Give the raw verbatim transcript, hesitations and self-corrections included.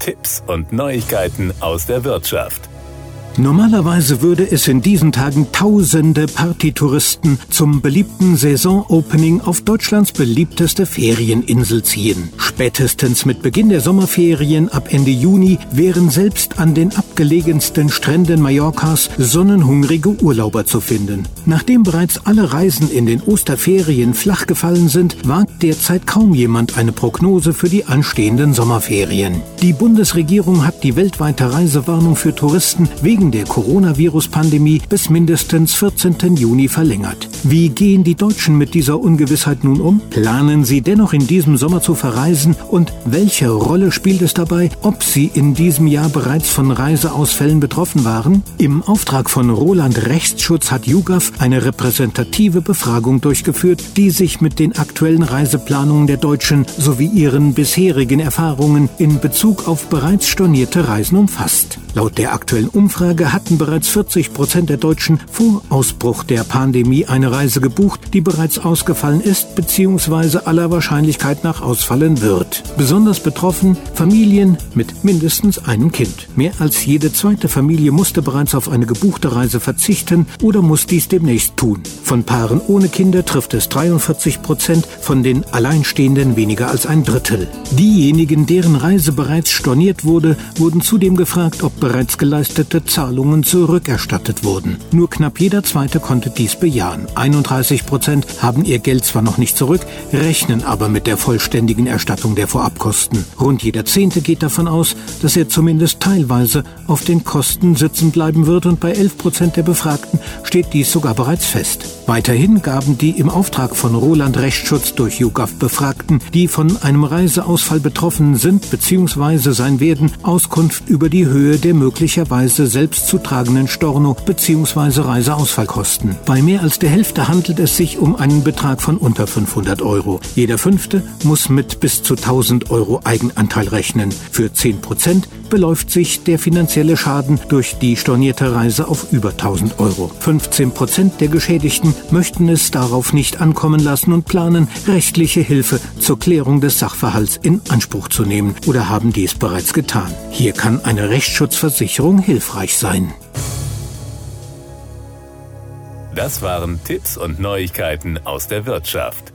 Tipps und Neuigkeiten aus der Wirtschaft. Normalerweise würde es in diesen Tagen tausende Partytouristen zum beliebten Saisonopening auf Deutschlands beliebteste Ferieninsel ziehen. Spätestens mit Beginn der Sommerferien ab Ende Juni wären selbst an den abgelegensten Stränden Mallorcas sonnenhungrige Urlauber zu finden. Nachdem bereits alle Reisen in den Osterferien flach gefallen sind, wagt derzeit kaum jemand eine Prognose für die anstehenden Sommerferien. Die Bundesregierung hat die weltweite Reisewarnung für Touristen wegen der Coronavirus-Pandemie bis mindestens vierzehnten Juni verlängert. Wie gehen die Deutschen mit dieser Ungewissheit nun um? Planen sie dennoch in diesem Sommer zu verreisen? Und welche Rolle spielt es dabei, ob sie in diesem Jahr bereits von Reiseausfällen betroffen waren? Im Auftrag von Roland Rechtsschutz hat YouGov eine repräsentative Befragung durchgeführt, die sich mit den aktuellen Reiseplanungen der Deutschen sowie ihren bisherigen Erfahrungen in Bezug auf bereits stornierte Reisen umfasst. Laut der aktuellen Umfrage hatten bereits vierzig Prozent der Deutschen vor Ausbruch der Pandemie eine Reise gebucht, die bereits ausgefallen ist bzw. aller Wahrscheinlichkeit nach ausfallen wird. Besonders betroffen Familien mit mindestens einem Kind. Mehr als jede zweite Familie musste bereits auf eine gebuchte Reise verzichten oder muss dies demnächst tun. Von Paaren ohne Kinder trifft es dreiundvierzig Prozent, von den Alleinstehenden weniger als ein Drittel. Diejenigen, deren Reise bereits storniert wurde, wurden zudem gefragt, ob bereits geleistete Zahlungen zurückerstattet wurden. Nur knapp jeder Zweite konnte dies bejahen. einunddreißig Prozent haben ihr Geld zwar noch nicht zurück, rechnen aber mit der vollständigen Erstattung der Vorabkosten. Rund jeder Zehnte geht davon aus, dass er zumindest teilweise auf den Kosten sitzen bleiben wird und bei elf Prozent der Befragten steht dies sogar bereits fest. Weiterhin gaben die im Auftrag von Roland Rechtsschutz durch YouGov Befragten, die von einem Reiseausfall betroffen sind bzw. sein werden, Auskunft über die Höhe der möglicherweise selbst zu tragenden Storno- bzw. Reiseausfallkosten. Bei mehr als der Hälfte handelt es sich um einen Betrag von unter fünfhundert Euro. Jeder Fünfte muss mit bis zu tausend Euro Eigenanteil rechnen. Für zehn Prozent beläuft sich der finanzielle Schaden durch die stornierte Reise auf über tausend Euro. fünfzehn Prozent der Geschädigten möchten es darauf nicht ankommen lassen und planen, rechtliche Hilfe zur Klärung des Sachverhalts in Anspruch zu nehmen oder haben dies bereits getan. Hier kann eine Rechtsschutzversicherung hilfreich sein. Das waren Tipps und Neuigkeiten aus der Wirtschaft.